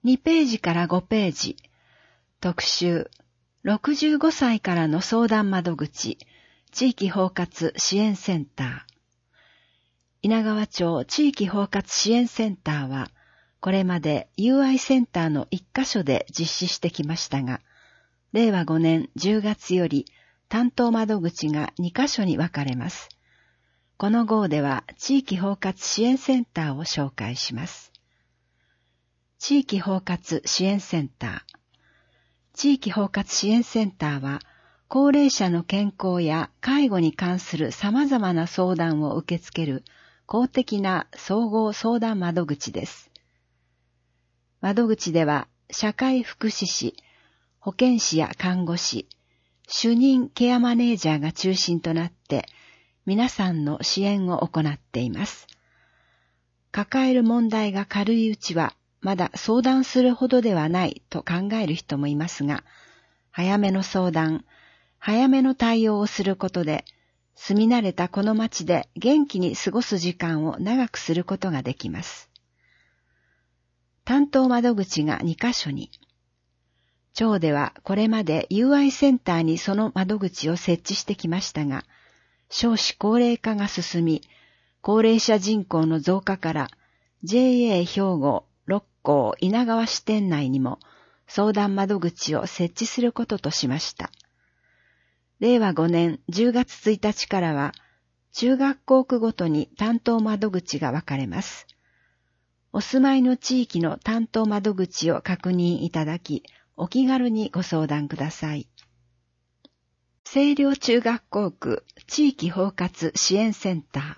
2ページから5ページ。特集、65歳からの相談窓口、地域包括支援センター。稲川町地域包括支援センターは、これまで UI センターの1カ所で実施してきましたが、令和5年10月より担当窓口が2カ所に分かれます。この号では地域包括支援センターを紹介します。地域包括支援センター。地域包括支援センターは、高齢者の健康や介護に関する様々な相談を受け付ける公的な総合相談窓口です。窓口では、社会福祉士、保健師や看護師、主任ケアマネージャーが中心となって、皆さんの支援を行っています。抱える問題が軽いうちは、まだ相談するほどではないと考える人もいますが、早めの相談、早めの対応をすることで、住み慣れたこの町で元気に過ごす時間を長くすることができます。担当窓口が2カ所に。町ではこれまで UI センターにその窓口を設置してきましたが、少子高齢化が進み、高齢者人口の増加から JA 兵庫六甲稲川支店内にも相談窓口を設置することとしました。令和5年10月1日からは中学校区ごとに担当窓口が分かれます。お住まいの地域の担当窓口を確認いただき、お気軽にご相談ください。清涼中学校区地域包括支援センター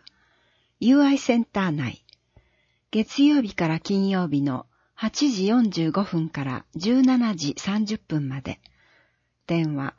UI センター内、月曜日から金曜日の8時45分から17時30分まで。電話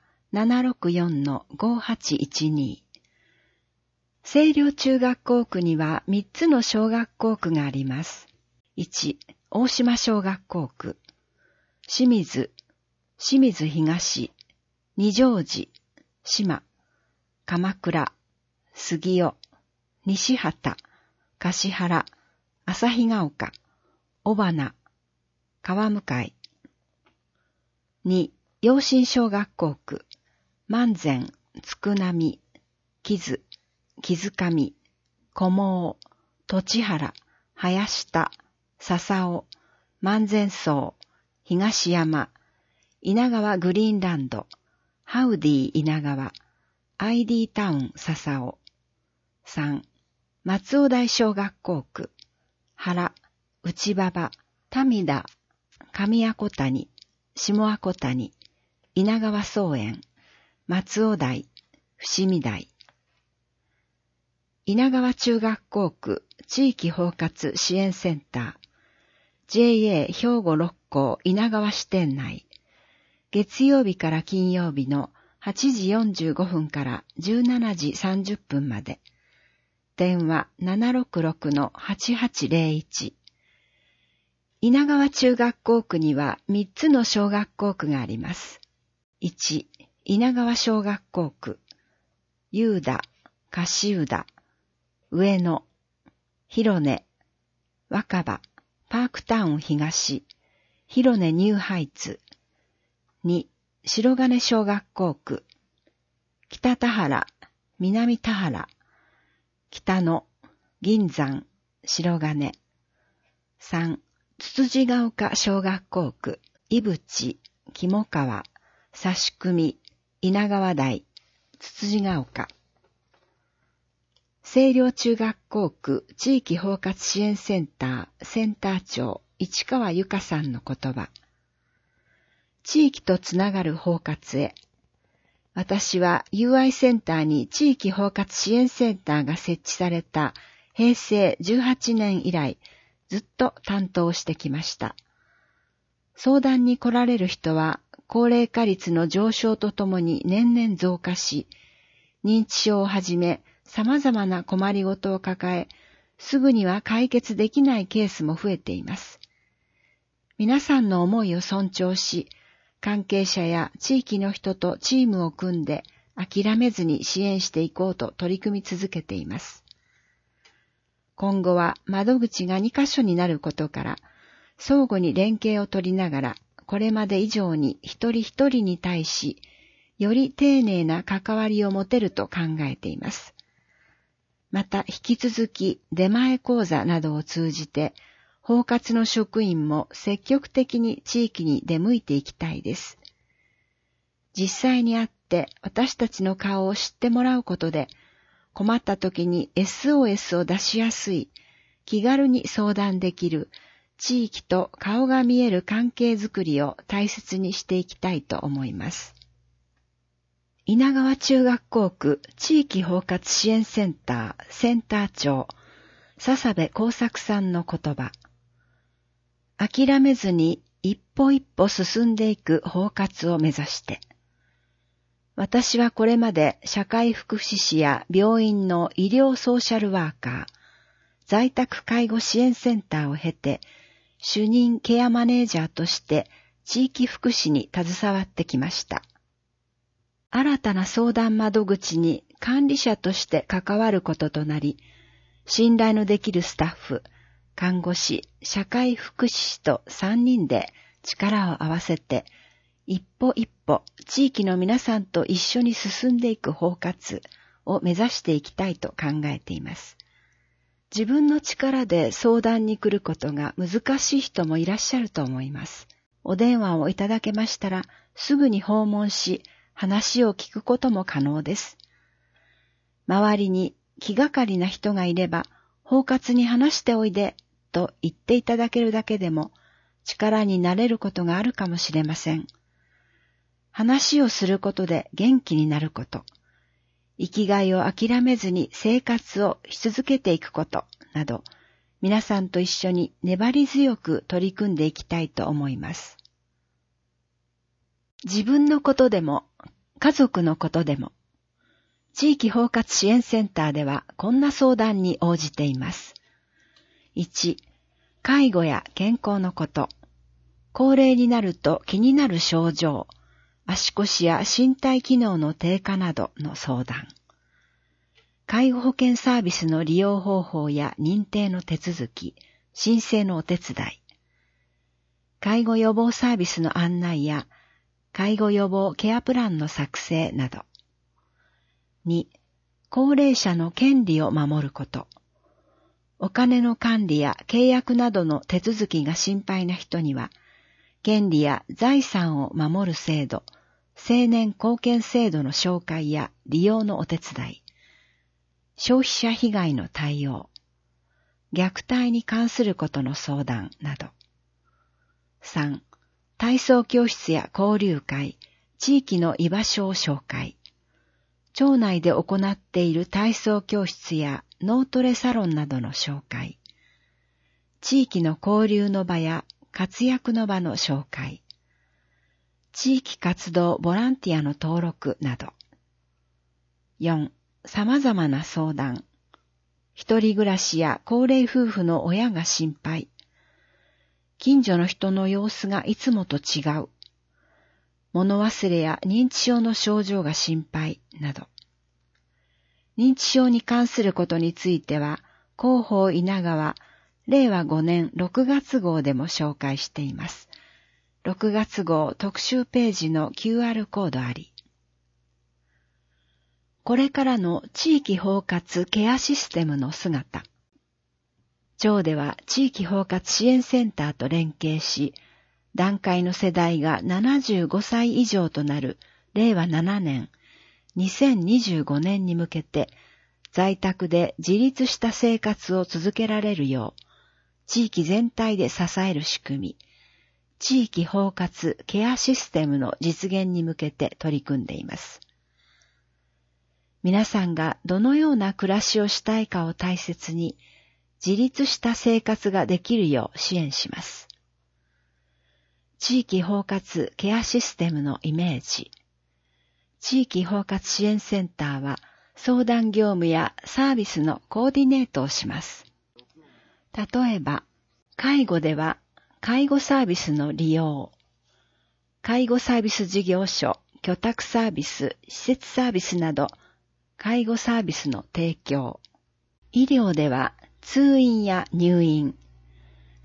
764-5812。清涼中学校区には3つの小学校区があります。1、大島小学校区。清水東、二条寺、島、鎌倉、杉尾、西畑、橿原、旭ヶ丘、尾花、川向。2、陽新小学校区、万善、佃波、木津上、小毛、栃原、林田、笹尾、万善荘、東山、稲川グリーンランド、ハウディ稲川、ID タウン笹尾。3、松尾台小学校区、原、内馬場、民田、上阿古谷、下阿古谷、稲川草園、松尾台、伏見台。稲川中学校区地域包括支援センター、JA 兵庫六甲稲川支店内、月曜日から金曜日の8時45分から17時30分まで。電話 766-8801。稲川中学校区には3つの小学校区があります。1、稲川小学校区、裕田、樫宇田、上野、広根、若葉、パークタウン東、広根ニューハイツ。2、白金小学校区、北田原、南田原、北野、銀山、白金。3、つつじが丘小学校区、伊淵、肝川、差し組、稲川台、つつじが丘。清涼中学校区地域包括支援センターセンター長市川由香さんの言葉。地域とつながる包括へ。私は UI センターに地域包括支援センターが設置された平成18年以来ずっと担当してきました。相談に来られる人は高齢化率の上昇とともに年々増加し、認知症をはじめ様々な困りごとを抱え、すぐには解決できないケースも増えています。皆さんの思いを尊重し、関係者や地域の人とチームを組んで諦めずに支援していこうと取り組み続けています。今後は窓口が2カ所になることから、 相互に連携を取りながら、これまで以上に一人一人に対し、より丁寧な関わりを持てると考えています。また引き続き出前講座などを通じて、包括の職員も積極的に地域に出向いていきたいです。実際に会って私たちの顔を知ってもらうことで、困った時に SOS を出しやすい、気軽に相談できる、地域と顔が見える関係づくりを大切にしていきたいと思います。稲川中学校区地域包括支援センターセンター長、笹部耕作さんの言葉。諦めずに一歩一歩進んでいく包括を目指して。私はこれまで社会福祉士や病院の医療ソーシャルワーカー、在宅介護支援センターを経て、主任ケアマネージャーとして地域福祉に携わってきました。新たな相談窓口に管理者として関わることとなり、信頼のできるスタッフ、看護師、社会福祉士と3人で力を合わせて、一歩一歩地域の皆さんと一緒に進んでいく包括を目指していきたいと考えています。自分の力で相談に来ることが難しい人もいらっしゃると思います。お電話をいただけましたら、すぐに訪問し、話を聞くことも可能です。周りに気がかりな人がいれば、包括に話しておいでと言っていただけるだけでも力になれることがあるかもしれません。話をすることで元気になること、生きがいを諦めずに生活をし続けていくことなど、皆さんと一緒に粘り強く取り組んでいきたいと思います。自分のことでも、家族のことでも、地域包括支援センターではこんな相談に応じています。1、介護や健康のこと、高齢になると気になる症状、足腰や身体機能の低下などの相談、介護保険サービスの利用方法や認定の手続き、申請のお手伝い、介護予防サービスの案内や介護予防ケアプランの作成など。2、高齢者の権利を守ること。お金の管理や契約などの手続きが心配な人には、権利や財産を守る制度、青年貢献制度の紹介や利用のお手伝い、消費者被害の対応、虐待に関することの相談など。3、体操教室や交流会、地域の居場所を紹介。町内で行っている体操教室や脳トレサロンなどの紹介。地域の交流の場や活躍の場の紹介。地域活動ボランティアの登録など。4、様々な相談。一人暮らしや高齢夫婦の親が心配。近所の人の様子がいつもと違う。物忘れや認知症の症状が心配など。認知症に関することについては、広報稲川、令和5年6月号でも紹介しています。6月号特集ページの QR コードあり。これからの地域包括ケアシステムの姿。町では地域包括支援センターと連携し、団塊の世代が75歳以上となる令和7年、2025年に向けて、在宅で自立した生活を続けられるよう、地域全体で支える仕組み、地域包括ケアシステムの実現に向けて取り組んでいます。皆さんがどのような暮らしをしたいかを大切に、自立した生活ができるよう支援します。地域包括ケアシステムのイメージ。地域包括支援センターは相談業務やサービスのコーディネートをします。例えば、介護では介護サービスの利用、介護サービス事業所、居宅サービス、施設サービスなど、介護サービスの提供、医療では通院や入院、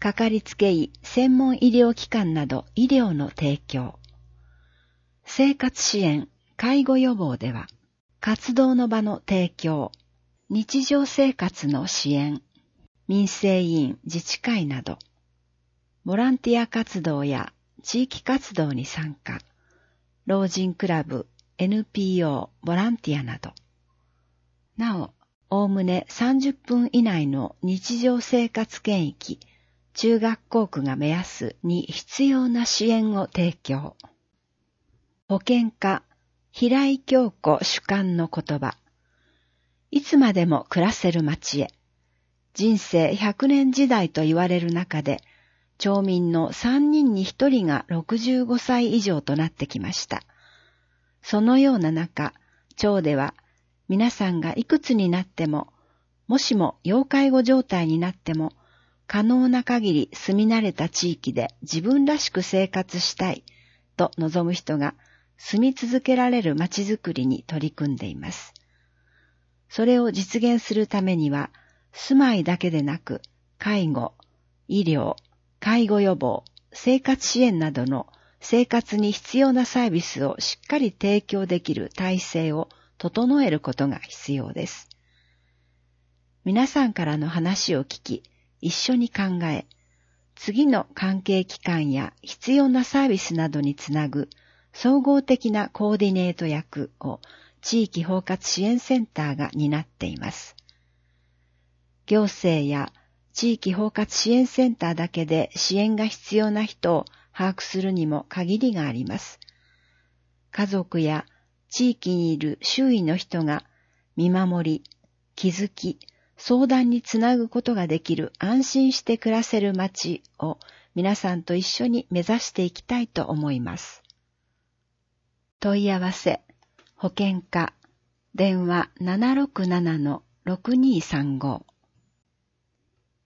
かかりつけ医、専門医療機関など医療の提供。生活支援、介護予防では、活動の場の提供、日常生活の支援、民生委員、自治会など、ボランティア活動や地域活動に参加、老人クラブ、NPO、ボランティアなど。なお、おおむね30分以内の日常生活圏域、中学校区が目安に必要な支援を提供。保健課、平井京子主幹の言葉。いつまでも暮らせる街へ。人生100年時代と言われる中で、町民の3人に1人が65歳以上となってきました。そのような中、町では皆さんがいくつになっても、もしも要介護状態になっても、可能な限り住み慣れた地域で自分らしく生活したいと望む人が住み続けられる街づくりに取り組んでいます。それを実現するためには、住まいだけでなく、介護、医療、介護予防、生活支援などの生活に必要なサービスをしっかり提供できる体制を整えることが必要です。皆さんからの話を聞き、一緒に考え、次の関係機関や必要なサービスなどにつなぐ総合的なコーディネート役を地域包括支援センターが担っています。行政や地域包括支援センターだけで支援が必要な人を把握するにも限りがあります。家族や地域にいる周囲の人が見守り、気づき、相談につなぐことができる安心して暮らせる街を皆さんと一緒に目指していきたいと思います。問い合わせ、保健課、電話 767-6235